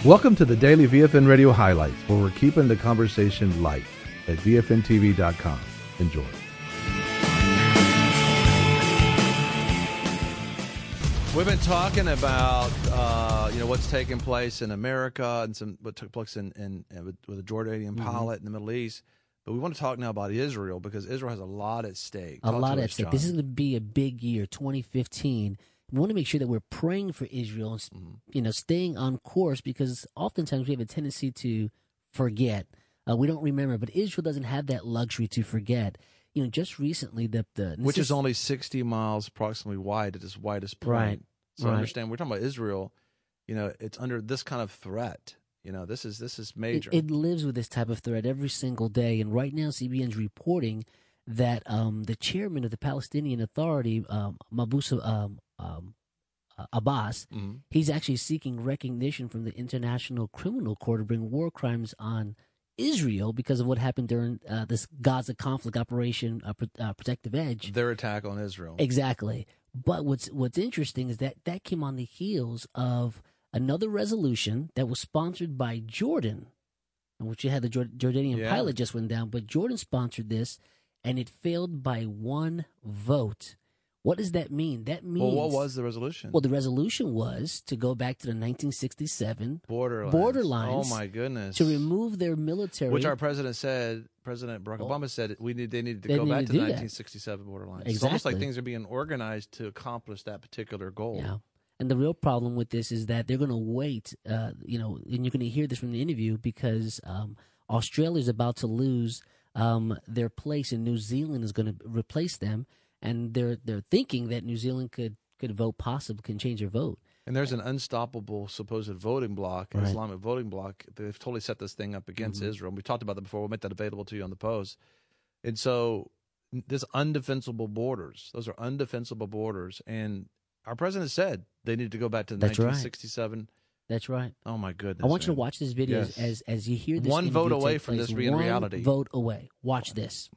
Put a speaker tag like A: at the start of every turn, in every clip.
A: Welcome to the Daily VFN Radio Highlights, where we're keeping the conversation light at VFNTV.com. Enjoy.
B: We've been talking about what's taking what took place with the Jordanian pilot in the Middle East. But we want to talk now about Israel, because Israel has a lot at stake.
C: A lot at stake. This is going to be a big year, 2015. We want to make sure that we're praying for Israel, staying on course, because oftentimes we have a tendency to forget. We don't remember, but Israel doesn't have that luxury to forget. Just recently,
B: which is only 60 miles approximately wide at its widest point.
C: Right.
B: So understand, we're talking about Israel. It's under this kind of threat. This is major.
C: It lives with this type of threat every single day, and right now CBN's reporting that the chairman of the Palestinian Authority, Mahmoud Abbas, he's actually seeking recognition from the International Criminal Court to bring war crimes on Israel because of what happened during this Gaza conflict operation, Protective Edge.
B: Their attack on Israel.
C: Exactly. But what's interesting is that came on the heels of another resolution that was sponsored by Jordan, in which you had the Jordanian pilot just went down, but Jordan sponsored this, and it failed by one vote. What does that mean? That means...
B: Well, what was the resolution?
C: Well, the resolution was to go back to the 1967
B: borderlines. Oh, my goodness.
C: To remove their military...
B: Which our president said, President Barack Obama said, they needed to go back to the 1967 borderlines.
C: Exactly.
B: It's almost like things are being organized to accomplish that particular goal.
C: Yeah. And the real problem with this is that they're going to wait, and you're going to hear this from the interview, because Australia is about to lose their place, and New Zealand is going to replace them. And they're thinking that New Zealand could vote possibly, can change their vote.
B: And there's an unstoppable supposed voting bloc, an Islamic voting bloc. They've totally set this thing up against Israel. And we've talked about that before. We'll make that available to you on the post. And so there's undefensible borders. Those are undefensible borders. And our president said they need to go back to 1967.
C: That's right.
B: Oh, my goodness.
C: I want you to watch this video as you hear this.
B: One vote away from this being reality.
C: One vote away. Watch this.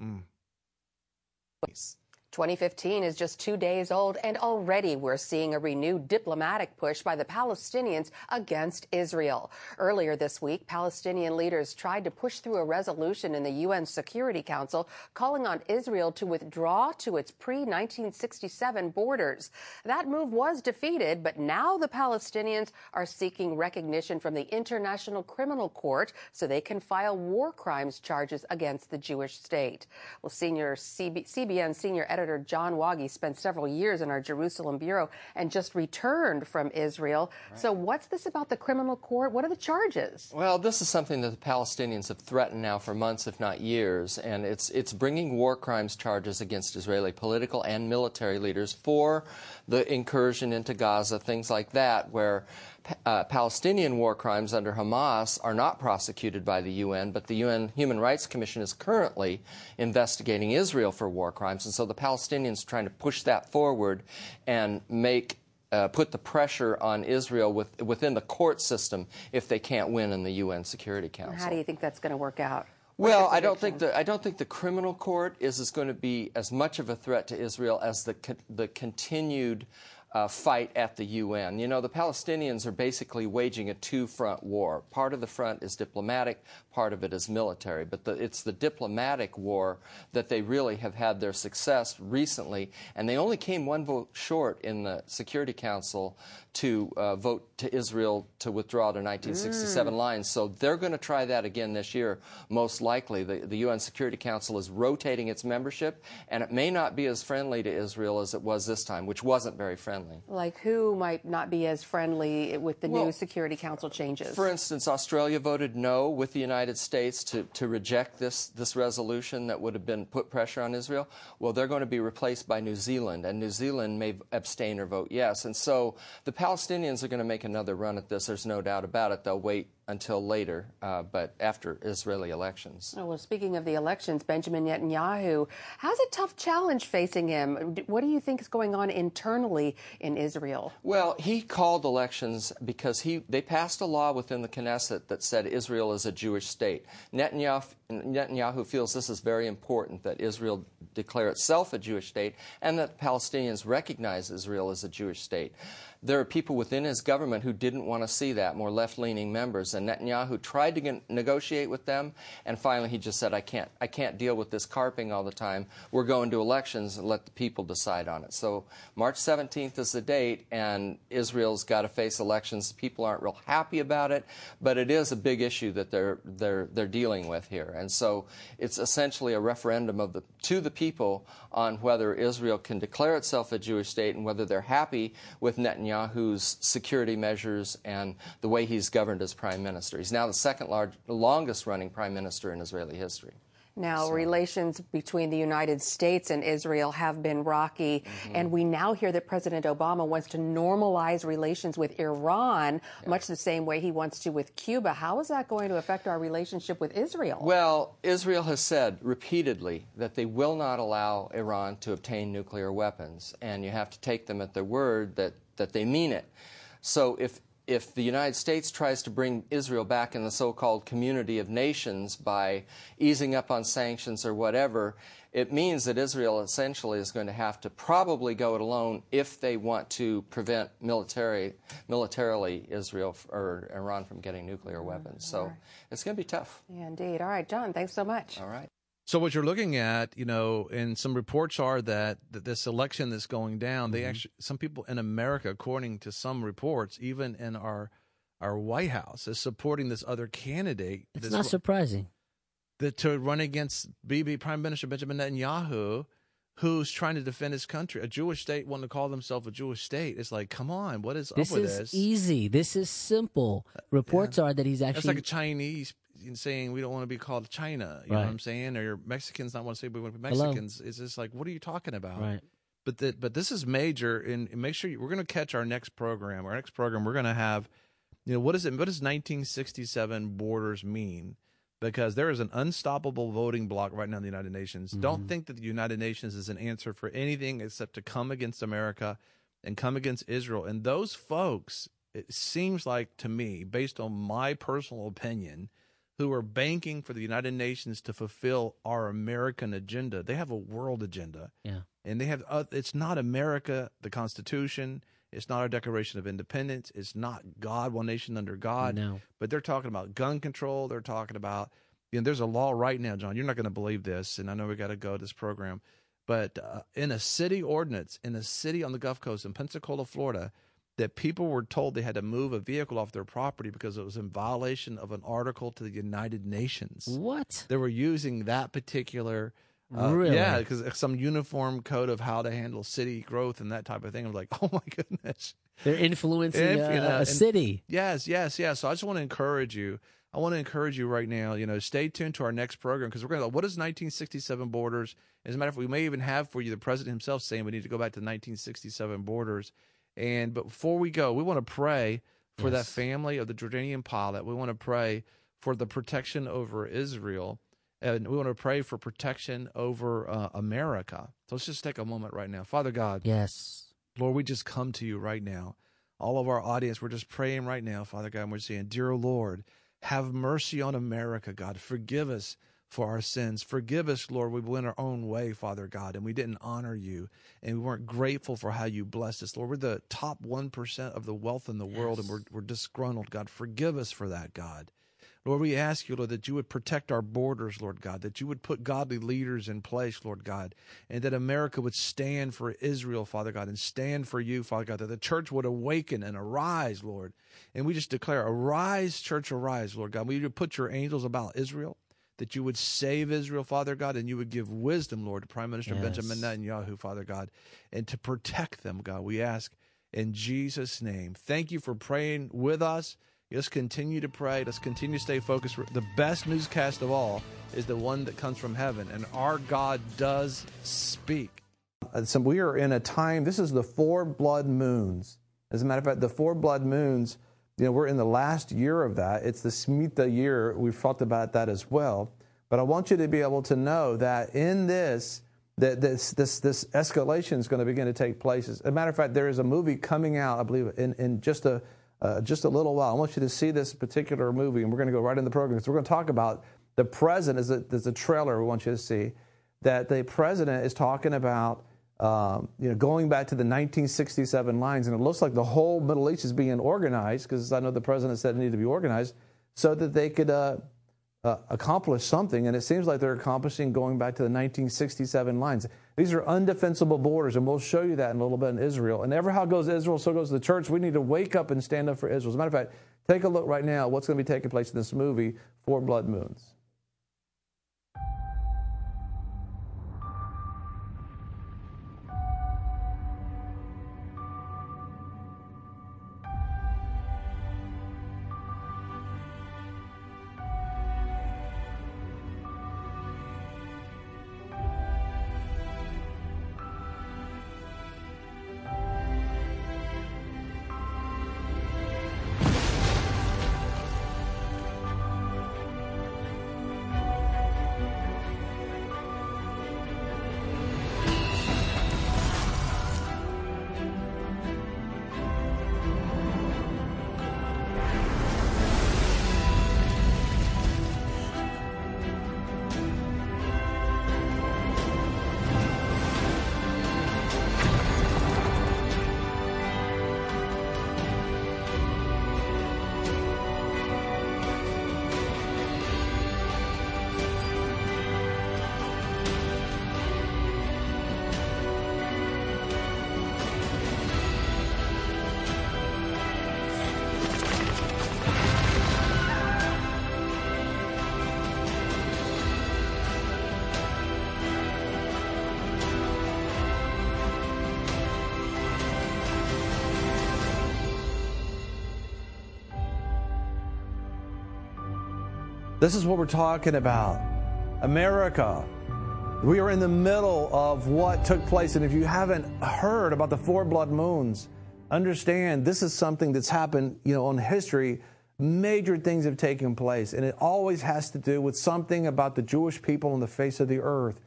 D: 2015 is just 2 days old, and already we're seeing a renewed diplomatic push by the Palestinians against Israel. Earlier this week, Palestinian leaders tried to push through a resolution in the UN Security Council calling on Israel to withdraw to its pre-1967 borders. That move was defeated, but now the Palestinians are seeking recognition from the International Criminal Court so they can file war crimes charges against the Jewish state. Well, CBN senior editor John Waggy spent several years in our Jerusalem bureau and just returned from Israel. Right. So what's this about the criminal court? What are the charges?
E: Well, this is something that the Palestinians have threatened now for months, if not years, and it's bringing war crimes charges against Israeli political and military leaders for the incursion into Gaza, things like that, where Palestinian war crimes under Hamas are not prosecuted by the UN, but the UN Human Rights Commission is currently investigating Israel for war crimes. And so the Palestinians are trying to push that forward and put the pressure on Israel within the court system if they can't win in the UN Security Council.
D: And how do you think that's going to work out?
E: Well, I don't think the criminal court is going to be as much of a threat to Israel as the continued fight at the UN. The Palestinians are basically waging a two-front war. Part of the front is diplomatic, part of it is military. But it's the diplomatic war that they really have had their success recently, and they only came one vote short in the Security Council to vote to Israel to withdraw to 1967 lines. So they're going to try that again this year, most likely. The UN Security Council is rotating its membership, and it may not be as friendly to Israel as it was this time, which wasn't very friendly.
D: Like who might not be as friendly with the new Security Council changes?
E: For instance, Australia voted no with the United States to reject this resolution that would have been put pressure on Israel. Well, they're going to be replaced by New Zealand, and New Zealand may abstain or vote yes. And so the Palestinians are going to make another run at this. There's no doubt about it. They'll wait until later, but after Israeli elections.
D: Oh, well, speaking of the elections, Benjamin Netanyahu has a tough challenge facing him. What do you think is going on internally in Israel?
E: Well, he called elections because they passed a law within the Knesset that said Israel is a Jewish state. Netanyahu feels this is very important, that Israel declare itself a Jewish state and that Palestinians recognize Israel as a Jewish state. There are people within his government who didn't want to see that, more left-leaning members, and Netanyahu tried to negotiate with them, and finally he just said, I can't deal with this carping all the time. We're going to elections and let the people decide on it. So March 17th is the date, and Israel's got to face elections. People aren't real happy about it, but it is a big issue that they're dealing with here. And so it's essentially a referendum to the people on whether Israel can declare itself a Jewish state and whether they're happy with Netanyahu's security measures and the way he's governed as prime minister. He's now the second longest-running prime minister in Israeli history.
D: Now, relations between the United States and Israel have been rocky, and we now hear that President Obama wants to normalize relations with Iran, much the same way he wants to with Cuba. How is that going to affect our relationship with Israel?
E: Well, Israel has said repeatedly that they will not allow Iran to obtain nuclear weapons, and you have to take them at their word that they mean it. So if the United States tries to bring Israel back in the so-called community of nations by easing up on sanctions or whatever, it means that Israel essentially is going to have to probably go it alone if they want to prevent militarily Israel or Iran from getting nuclear weapons. So it's going to be tough.
D: Yeah, indeed. All right, John, thanks so much.
E: All right.
B: So what you're looking at, and some reports are that this election that's going down, they actually, some people in America, according to some reports, even in our White House, is supporting this other candidate.
C: It's not surprising.
B: To run against Prime Minister Benjamin Netanyahu, who's trying to defend his country. A Jewish state wanting to call themselves a Jewish state. It's like, come on, what is up with this?
C: This is easy. This is simple. Reports are that he's actually...
B: It's like a Chinese saying we don't want to be called China. You know what I'm saying? Or Mexicans not want to say we want to be Mexicans. It's just like, what are you talking about?
C: Right.
B: But this is major, and make sure we're going to catch our next program. Our next program, we're going to have, what does 1967 borders mean? Because there is an unstoppable voting bloc right now in the United Nations. Don't think that the United Nations is an answer for anything except to come against America and come against Israel. And those folks, it seems like to me, based on my personal opinion, who are banking for the United Nations to fulfill our American agenda, they have a world agenda.
C: Yeah.
B: And they have it's not America, the Constitution. It's not our Declaration of Independence. It's not God, one nation under God.
C: No.
B: But they're talking about gun control. They're talking about, there's a law right now, John. You're not going to believe this, and I know we got to go to this program. But in a city ordinance, in a city on the Gulf Coast in Pensacola, Florida, that people were told they had to move a vehicle off their property because it was in violation of an article to the United Nations.
C: What?
B: They were using that particular...
C: really?
B: Yeah, because some uniform code of how to handle city growth and that type of thing. I was like, oh my goodness.
C: They're influencing a city.
B: Yes. So I just want to encourage you. I want to encourage you right now, stay tuned to our next program because we're going to, what is 1967 borders? As a matter of fact, we may even have for you the president himself saying we need to go back to 1967 borders. But before we go, we want to pray for that family of the Jordanian pilot. We want to pray for the protection over Israel. And we want to pray for protection over America. So let's just take a moment right now. Father God.
C: Yes.
B: Lord, we just come to you right now. All of our audience, we're just praying right now, Father God, and we're saying, dear Lord, have mercy on America, God. Forgive us for our sins. Forgive us, Lord. We went our own way, Father God, and we didn't honor you, and we weren't grateful for how you blessed us. Lord, we're the top 1% of the wealth in the world, and we're disgruntled, God. Forgive us for that, God. Lord, we ask you, Lord, that you would protect our borders, Lord God, that you would put godly leaders in place, Lord God, and that America would stand for Israel, Father God, and stand for you, Father God, that the church would awaken and arise, Lord. And we just declare, arise, church, arise, Lord God. We would put your angels about Israel, that you would save Israel, Father God, and you would give wisdom, Lord, to Prime Minister Benjamin Netanyahu, Father God, and to protect them, God. We ask in Jesus' name. Thank you for praying with us. Let's continue to pray. Let's continue to stay focused. The best newscast of all is the one that comes from heaven, and our God does speak. So we are in a time, this is the 4 blood moons. As a matter of fact, the 4 blood moons
A: we're in the last year of that. It's the Shemitah year. We've talked about that as well. But I want you to be able to know that in this escalation is going to begin to take place. As a matter of fact, there is a movie coming out, I believe, in just a little while. I want you to see this particular movie, and we're going to go right in the program. So we're going to talk about the president. There's a trailer we want you to see that the president is talking about, going back to the 1967 lines, and it looks like the whole Middle East is being organized, because I know the president said it needed to be organized so that they could accomplish something, and it seems like they're accomplishing going back to the 1967 lines. These are undefensible borders, and we'll show you that in a little bit in Israel. And ever how goes Israel, so goes the church. We need to wake up and stand up for Israel. As a matter of fact, take a look right now at what's going to be taking place in this movie, Four Blood Moons. This is what we're talking about. America. We are in the middle of what took place. And if you haven't heard about the Four Blood Moons, understand this is something that's happened, in history. Major things have taken place. And it always has to do with something about the Jewish people on the face of the earth,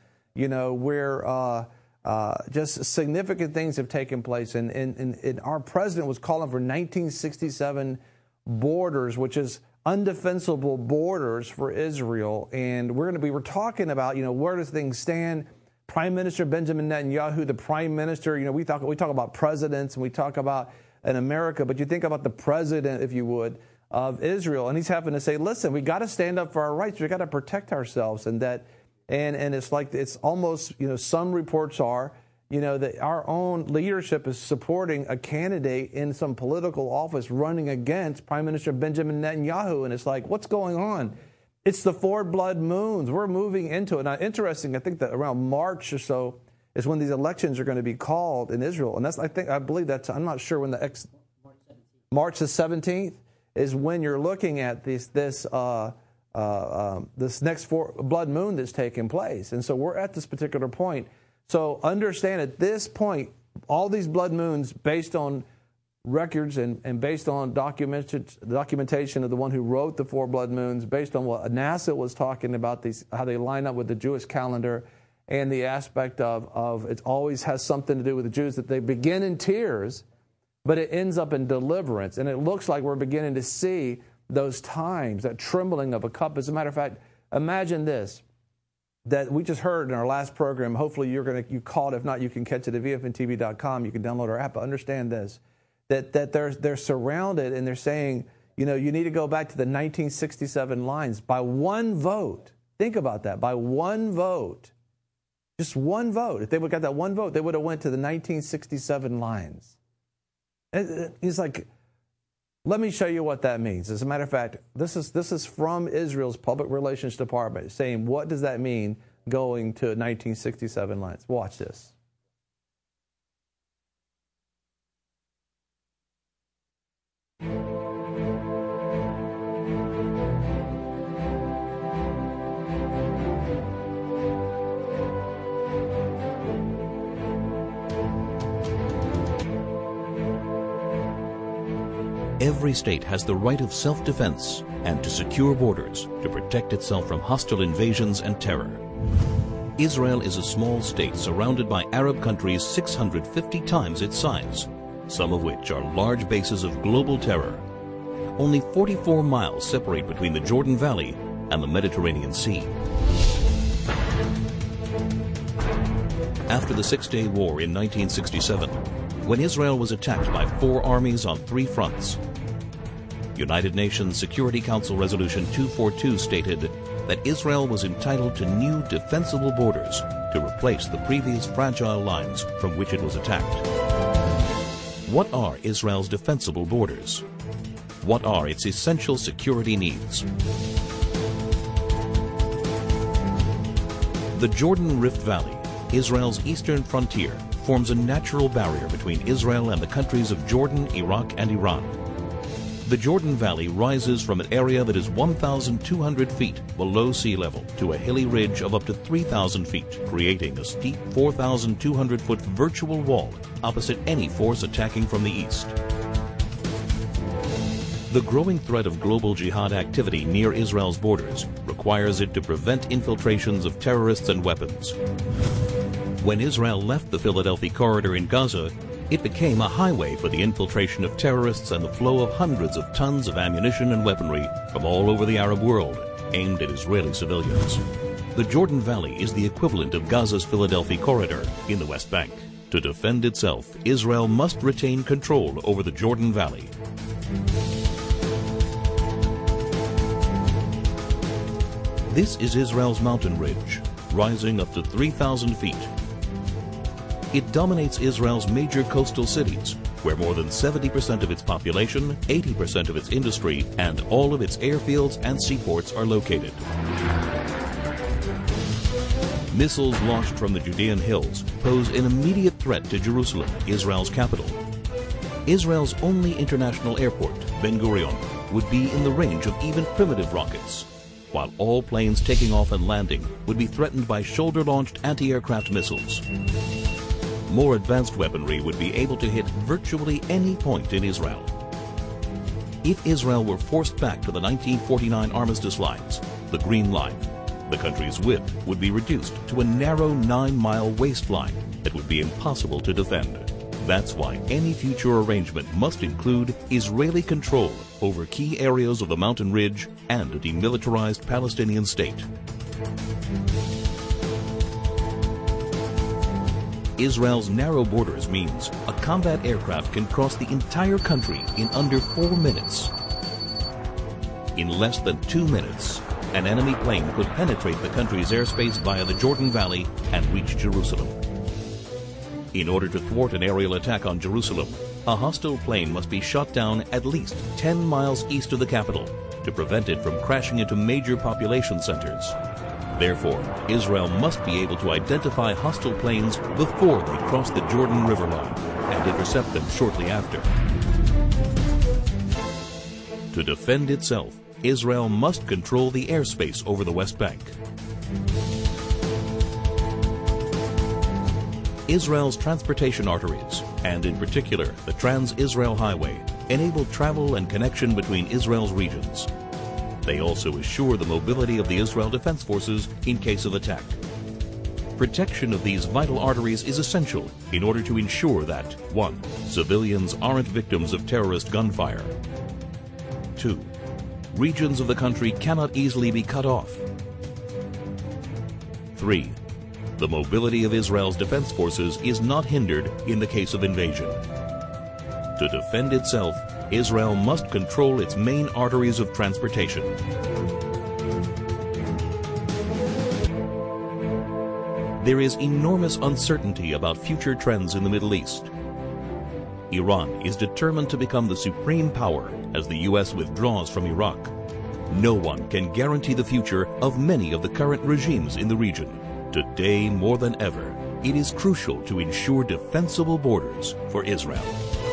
A: where just significant things have taken place. And our president was calling for 1967 borders, which is undefensible borders for Israel. And we're talking about, where does things stand? Prime Minister Benjamin Netanyahu, the prime minister, we talk about presidents and we talk about in America, but you think about the president, if you would, of Israel, and he's having to say, listen, we got to stand up for our rights. We got to protect ourselves. And it's like, it's almost, some reports are, that our own leadership is supporting a candidate in some political office running against Prime Minister Benjamin Netanyahu. And it's like, what's going on? It's the Four Blood Moons. We're moving into it. Now, interesting, I think that around March or so is when these elections are going to be called in Israel. And I believe I'm not sure when March the 17th is when you're looking at this next Four Blood Moon that's taking place. And so we're at this particular point. So understand at this point, all these blood moons, based on records and based on documentation of the one who wrote the Four Blood Moons, based on what NASA was talking about, how they line up with the Jewish calendar, and the aspect of it always has something to do with the Jews, that they begin in tears, but it ends up in deliverance. And it looks like we're beginning to see those times, that trembling of a cup. As a matter of fact, imagine this, that we just heard in our last program. Hopefully you caught. If not, you can catch it at VFNTV.com. You can download our app. But understand this, that they're surrounded, and they're saying, you need to go back to the 1967 lines by one vote. Think about that. By one vote. Just one vote. If they would have got that one vote, they would have went to the 1967 lines. He's like, let me show you what that means. As a matter of fact, this is from Israel's Public Relations Department saying, what does that mean going to 1967 lines? Watch this.
F: Every state has the right of self-defense and to secure borders to protect itself from hostile invasions and terror. Israel is a small state surrounded by Arab countries 650 times its size, some of which are large bases of global terror. Only 44 miles separate between the Jordan Valley and the Mediterranean Sea. After the Six-Day War in 1967, when Israel was attacked by 4 armies on 3 fronts, United Nations Security Council Resolution 242 stated that Israel was entitled to new defensible borders to replace the previous fragile lines from which it was attacked. What are Israel's defensible borders? What are its essential security needs? The Jordan Rift Valley, Israel's eastern frontier, forms a natural barrier between Israel and the countries of Jordan, Iraq, and Iran. The Jordan Valley rises from an area that is 1,200 feet below sea level to a hilly ridge of up to 3,000 feet, creating a steep 4,200-foot virtual wall opposite any force attacking from the east. The growing threat of global jihad activity near Israel's borders requires it to prevent infiltrations of terrorists and weapons. When Israel left the Philadelphia corridor in Gaza, it became a highway for the infiltration of terrorists and the flow of hundreds of tons of ammunition and weaponry from all over the Arab world, aimed at Israeli civilians. The Jordan Valley is the equivalent of Gaza's Philadelphia corridor in the West Bank. To defend itself, Israel must retain control over the Jordan Valley. This is Israel's mountain ridge, rising up to 3,000 feet. It dominates Israel's major coastal cities, where more than 70% of its population, 80% of its industry, and all of its airfields and seaports are located. Missiles launched from the Judean hills pose an immediate threat to Jerusalem, Israel's capital. Israel's only international airport, Ben Gurion, would be in the range of even primitive rockets, while all planes taking off and landing would be threatened by shoulder-launched anti-aircraft missiles. More advanced weaponry would be able to hit virtually any point in Israel. If Israel were forced back to the 1949 armistice lines, the Green Line, the country's width would be reduced to a narrow 9-mile waistline that would be impossible to defend. That's why any future arrangement must include Israeli control over key areas of the mountain ridge and a demilitarized Palestinian state. Israel's narrow borders means a combat aircraft can cross the entire country in under 4 minutes. In less than 2 minutes, an enemy plane could penetrate the country's airspace via the Jordan Valley and reach Jerusalem. In order to thwart an aerial attack on Jerusalem, a hostile plane must be shot down at least 10 miles east of the capital to prevent it from crashing into major population centers. Therefore, Israel must be able to identify hostile planes before they cross the Jordan River line and intercept them shortly after. To defend itself, Israel must control the airspace over the West Bank. Israel's transportation arteries, and in particular the Trans-Israel Highway, enable travel and connection between Israel's regions. They also assure the mobility of the Israel Defense Forces in case of attack. Protection of these vital arteries is essential in order to ensure that 1. Civilians aren't victims of terrorist gunfire. 2. Regions of the country cannot easily be cut off. 3. The mobility of Israel's defense forces is not hindered in the case of invasion. To defend itself, Israel must control its main arteries of transportation. There is enormous uncertainty about future trends in the Middle East. Iran is determined to become the supreme power as the U.S. withdraws from Iraq. No one can guarantee the future of many of the current regimes in the region. Today, more than ever, it is crucial to ensure defensible borders for Israel.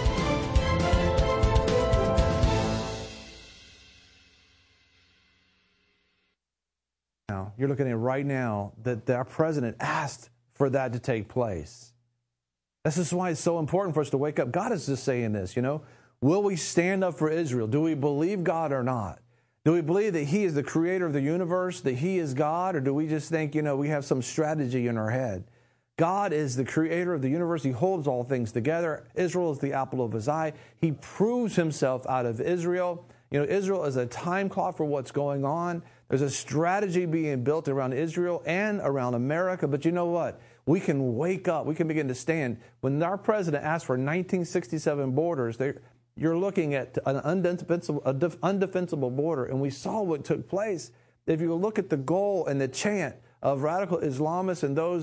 A: You're looking at right now that our president asked for that to take place. This is why it's so important for us to wake up. God is just saying this, Will we stand up for Israel? Do we believe God or not? Do we believe that He is the creator of the universe, that He is God, or do we just think, we have some strategy in our head? God is the creator of the universe. He holds all things together. Israel is the apple of His eye. He proves Himself out of Israel. Israel is a time clock for what's going on. There's a strategy being built around Israel and around America. But you know what? We can wake up. We can begin to stand. When our president asked for 1967 borders, you're looking at an undefensible border. And we saw what took place. If you look at the goal and the chant of radical Islamists and those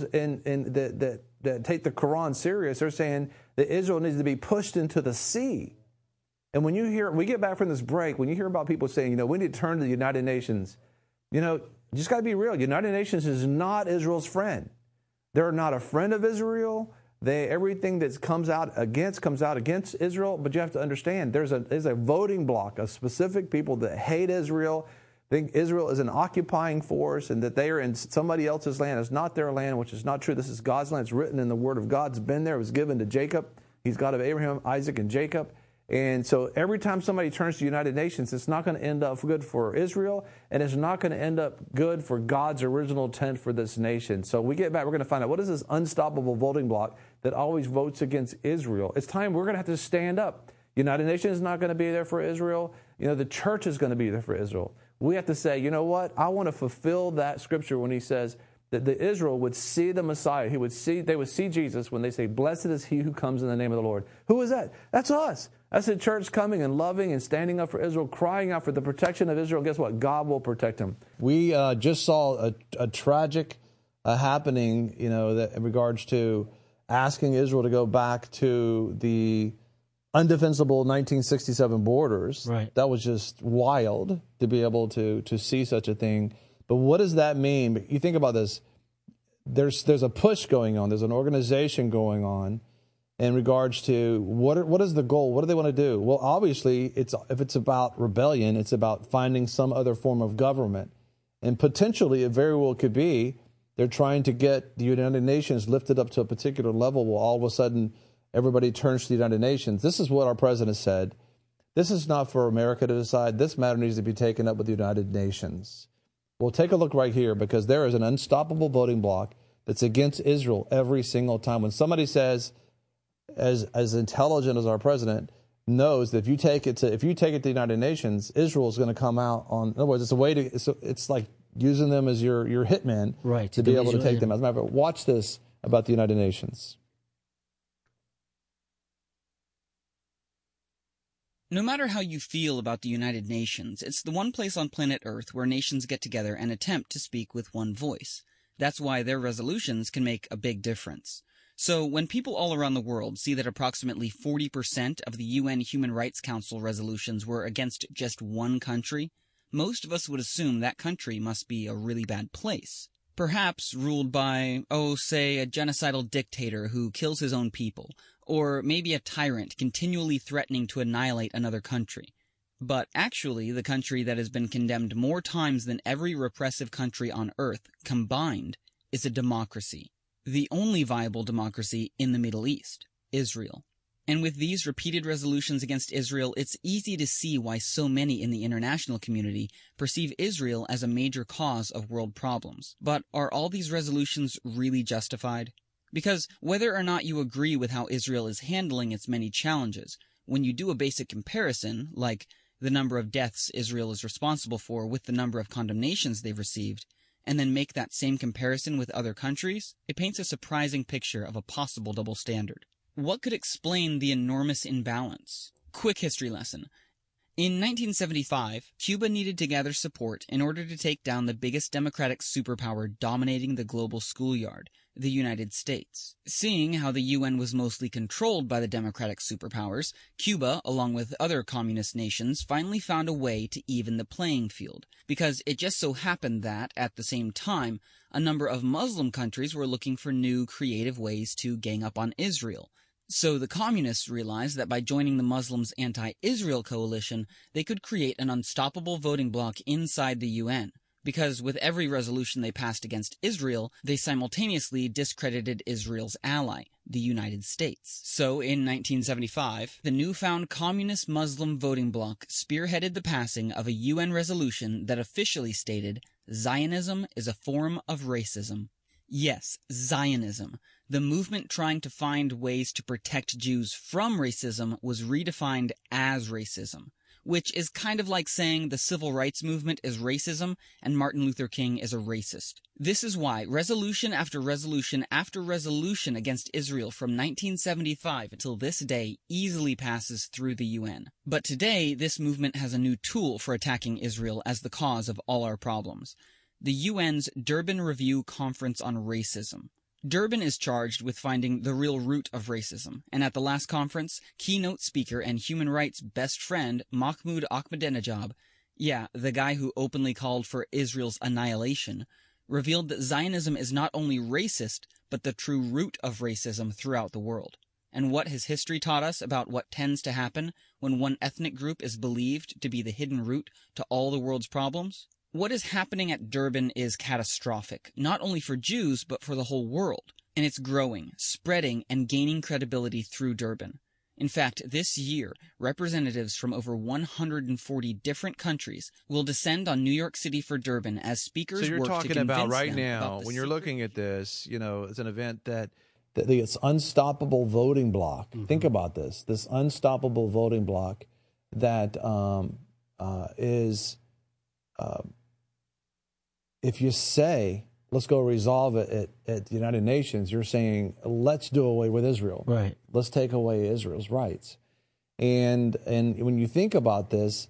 A: that take the Quran serious, they're saying that Israel needs to be pushed into the sea. And when we get back from this break, when you hear about people saying, we need to turn to the United Nations, you just got to be real. United Nations is not Israel's friend. They're not a friend of Israel. Everything that comes out against Israel. But you have to understand, there's a voting bloc of specific people that hate Israel, think Israel is an occupying force, and that they are in somebody else's land. It's not their land, which is not true. This is God's land. It's written in the Word of God. It's been there. It was given to Jacob. He's God of Abraham, Isaac, and Jacob. And so every time somebody turns to the United Nations, it's not going to end up good for Israel, and it's not going to end up good for God's original intent for this nation. So we get back, we're going to find out, what is this unstoppable voting bloc that always votes against Israel? It's time we're going to have to stand up. United Nations is not going to be there for Israel. The church is going to be there for Israel. We have to say, you know what? I want to fulfill that scripture when He says that the Israel would see the Messiah. They would see Jesus when they say, "Blessed is he who comes in the name of the Lord." Who is that? That's us. That's the church coming and loving and standing up for Israel, crying out for the protection of Israel. Guess what? God will protect them. We just saw a tragic happening, that in regards to asking Israel to go back to the undefensible 1967 borders.
C: Right.
A: That was just wild to be able to see such a thing. But what does that mean? You think about this. There's a push going on. There's an organization going on in regards to what is the goal? What do they want to do? Well, obviously, if it's about rebellion, it's about finding some other form of government. And potentially, it very well could be they're trying to get the United Nations lifted up to a particular level where all of a sudden everybody turns to the United Nations. This is what our president said. This is not for America to decide. This matter needs to be taken up with the United Nations. Well, take a look right here, because there is an unstoppable voting bloc that's against Israel every single time. When somebody says, as intelligent as our president, knows that if you take it to the United Nations, Israel is going to come out on. In other words, it's like using them as your hitman,
C: right,
A: to be able to take them. As a matter of fact, watch this about the United Nations.
G: No matter how you feel about the United Nations, it's the one place on planet Earth where nations get together and attempt to speak with one voice. That's why their resolutions can make a big difference. So when people all around the world see that approximately 40% of the UN Human Rights Council resolutions were against just one country, most of us would assume that country must be a really bad place. Perhaps ruled by, say, a genocidal dictator who kills his own people, or maybe a tyrant continually threatening to annihilate another country. But actually, the country that has been condemned more times than every repressive country on Earth combined is a democracy. The only viable democracy in the Middle East, Israel. And with these repeated resolutions against Israel, it's easy to see why so many in the international community perceive Israel as a major cause of world problems. But are all these resolutions really justified? Because whether or not you agree with how Israel is handling its many challenges, when you do a basic comparison, like the number of deaths Israel is responsible for with the number of condemnations they've received, and then make that same comparison with other countries, it paints a surprising picture of a possible double standard. What could explain the enormous imbalance? Quick history lesson. In 1975, Cuba needed to gather support in order to take down the biggest democratic superpower dominating the global schoolyard, the United States. Seeing how the UN was mostly controlled by the democratic superpowers, Cuba, along with other communist nations, finally found a way to even the playing field, because it just so happened that, at the same time, a number of Muslim countries were looking for new, creative ways to gang up on Israel. So the communists realized that by joining the Muslims' anti-Israel coalition, they could create an unstoppable voting bloc inside the UN, because with every resolution they passed against Israel, they simultaneously discredited Israel's ally, the United States. So in 1975, the newfound communist Muslim voting bloc spearheaded the passing of a UN resolution that officially stated, Zionism is a form of racism. Yes, Zionism. The movement trying to find ways to protect Jews from racism was redefined as racism, which is kind of like saying the civil rights movement is racism and Martin Luther King is a racist. This is why resolution after resolution after resolution against Israel from 1975 until this day easily passes through the UN. But today, this movement has a new tool for attacking Israel as the cause of all our problems: the UN's Durban Review Conference on Racism. Durban is charged with finding the real root of racism, and at the last conference, keynote speaker and human rights best friend Mahmoud Ahmadinejad, the guy who openly called for Israel's annihilation, revealed that Zionism is not only racist, but the true root of racism throughout the world. And what has history taught us about what tends to happen when one ethnic group is believed to be the hidden root to all the world's problems? What is happening at Durban is catastrophic, not only for Jews, but for the whole world. And it's growing, spreading, and gaining credibility through Durban. In fact, this year, representatives from over 140 different countries will descend on New York City for Durban as speakers work to convince them.
B: So you're talking about right now, when you're looking at this, it's an event that...
A: This unstoppable voting bloc. Mm-hmm. Think about this unstoppable voting bloc that is... if you say, let's go resolve it at the United Nations, you're saying, let's do away with Israel.
C: Right.
A: Let's take away Israel's rights. And when you think about this,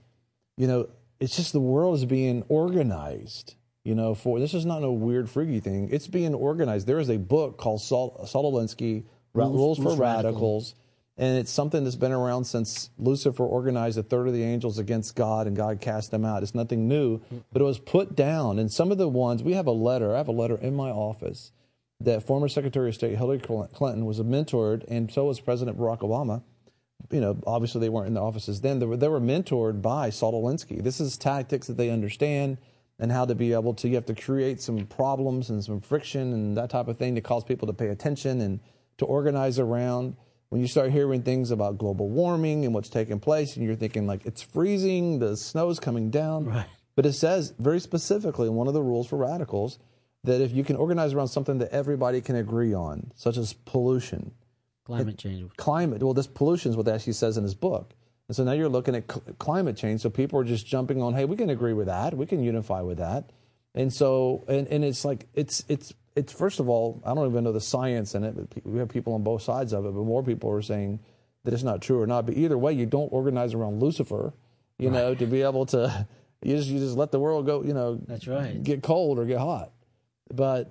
A: it's just the world is being organized, for this is not no weird, freaky thing. It's being organized. There is a book called Saul Alinsky, Rules for Radicals. And it's something that's been around since Lucifer organized a third of the angels against God and God cast them out. It's nothing new, but it was put down. And some of the ones, I have a letter in my office that former Secretary of State Hillary Clinton was mentored, and so was President Barack Obama. Obviously they weren't in the offices then. They were mentored by Saul Alinsky. This is tactics that they understand and how to be able to, you have to create some problems and some friction and that type of thing to cause people to pay attention and to organize around. When you start hearing things about global warming and what's taking place, and you're thinking like it's freezing, the snow's coming down.
C: Right.
A: But it says very specifically in one of the rules for radicals that if you can organize around something that everybody can agree on, such as pollution.
C: Climate change.
A: This pollution is what that actually says in his book. And so now you're looking at climate change. So people are just jumping on, hey, we can agree with that. We can unify with that. And so, and it's like, it's first of all, I don't even know the science in it, but we have people on both sides of it, but more people are saying that it's not true or not. But either way, you don't organize around Lucifer, to be able to, you just let the world go,
C: That's right.
A: Get cold or get hot. But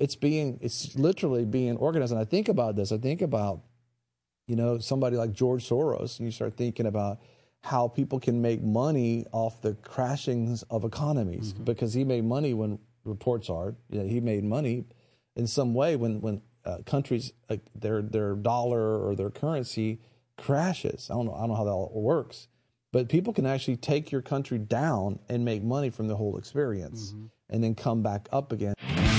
A: it's literally being organized. And I think about this. I think about, somebody like George Soros, and you start thinking about how people can make money off the crashings of economies, because he made money when reports are he made money in some way when countries their dollar or their currency crashes. I don't know how that all works, but people can actually take your country down and make money from the whole experience and then come back up again.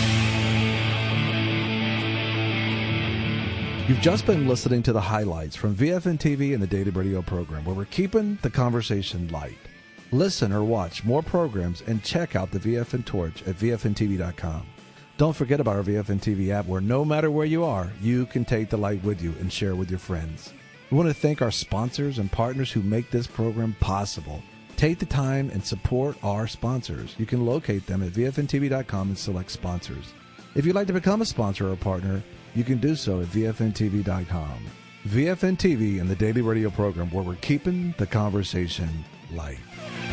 B: You've just been listening to the highlights from VFN TV and the Daily Radio program, where we're keeping the conversation light. Listen or watch more programs and check out the VFN Torch at VFNTV.com. Don't forget about our VFN TV app, where no matter where you are, you can take the light with you and share with your friends. We want to thank our sponsors and partners who make this program possible. Take the time and support our sponsors. You can locate them at VFNTV.com and select sponsors. If you'd like to become a sponsor or partner, you can do so at VFNTV.com. VFN TV and the Daily Radio program, where we're keeping the conversation light.